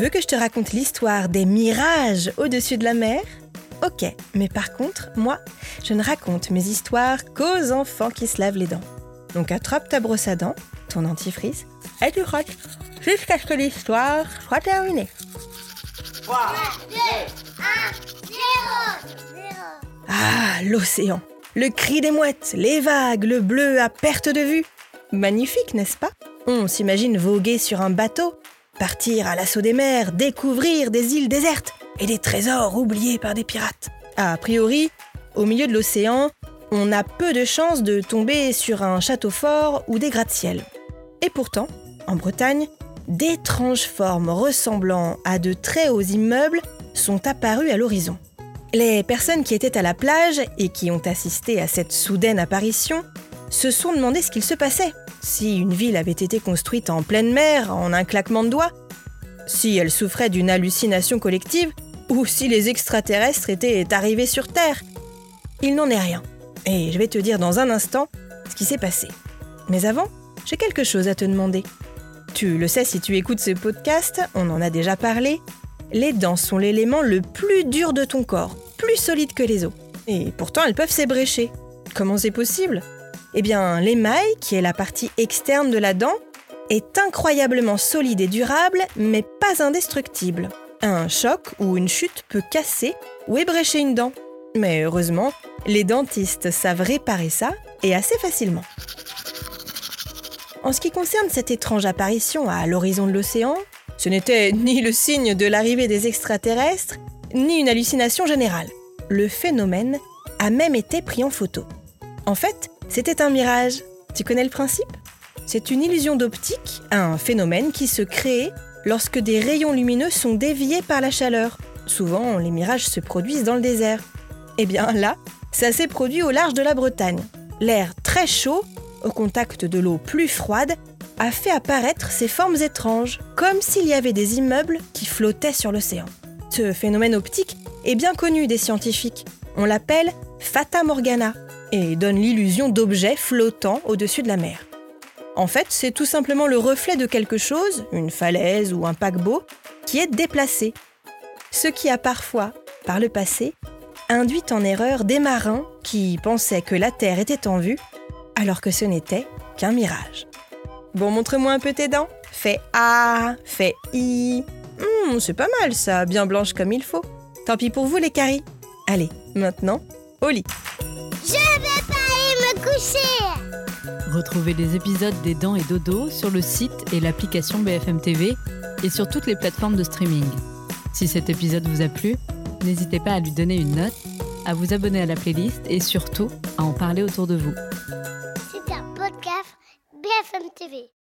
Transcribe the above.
veux que je te raconte l'histoire des mirages au-dessus de la mer ? Ok, mais par contre, moi, je ne raconte mes histoires qu'aux enfants qui se lavent les dents. Donc attrape ta brosse à dents, ton dentifrice, et tu frottes jusqu'à ce que l'histoire soit terminée. 3, 2, 1, 0. Ah, l'océan, le cri des mouettes, les vagues, le bleu à perte de vue. Magnifique, n'est-ce pas ? On s'imagine voguer sur un bateau, partir à l'assaut des mers, découvrir des îles désertes et des trésors oubliés par des pirates. A priori, au milieu de l'océan, on a peu de chances de tomber sur un château fort ou des gratte-ciel. Et pourtant, en Bretagne, d'étranges formes ressemblant à de très hauts immeubles sont apparues à l'horizon. Les personnes qui étaient à la plage et qui ont assisté à cette soudaine apparition se sont demandé ce qu'il se passait. Si une ville avait été construite en pleine mer, en un claquement de doigts, si elle souffrait d'une hallucination collective, ou si les extraterrestres étaient arrivés sur Terre. Il n'en est rien. Et je vais te dire dans un instant ce qui s'est passé. Mais avant, j'ai quelque chose à te demander. Tu le sais si tu écoutes ce podcast, on en a déjà parlé. Les dents sont l'élément le plus dur de ton corps, plus solide que les os. Et pourtant, elles peuvent s'ébrécher. Comment c'est possible ? Eh bien, l'émail, qui est la partie externe de la dent, est incroyablement solide et durable, mais pas indestructible. Un choc ou une chute peut casser ou ébrécher une dent. Mais heureusement, les dentistes savent réparer ça, et assez facilement. En ce qui concerne cette étrange apparition à l'horizon de l'océan, ce n'était ni le signe de l'arrivée des extraterrestres, ni une hallucination générale. Le phénomène a même été pris en photo. En fait, c'était un mirage. Tu connais le principe ? C'est une illusion d'optique, un phénomène qui se crée lorsque des rayons lumineux sont déviés par la chaleur. Souvent, les mirages se produisent dans le désert. Eh bien là, ça s'est produit au large de la Bretagne. L'air très chaud, au contact de l'eau plus froide, a fait apparaître ces formes étranges, comme s'il y avait des immeubles qui flottaient sur l'océan. Ce phénomène optique est bien connu des scientifiques. On l'appelle Fata Morgana et donne l'illusion d'objets flottant au-dessus de la mer. En fait, c'est tout simplement le reflet de quelque chose, une falaise ou un paquebot, qui est déplacé. Ce qui a parfois, par le passé, induit en erreur des marins qui pensaient que la Terre était en vue, alors que ce n'était qu'un mirage. Bon, montre-moi un peu tes dents. Fais A, fais I. C'est pas mal ça, bien blanche comme il faut. Tant pis pour vous les caries. Allez, maintenant, au lit. Je vais pas aller me coucher. Retrouvez les épisodes des Dents et Dodo sur le site et l'application BFM TV et sur toutes les plateformes de streaming. Si cet épisode vous a plu, n'hésitez pas à lui donner une note, à vous abonner à la playlist et surtout à en parler autour de vous. C'est un podcast BFM TV.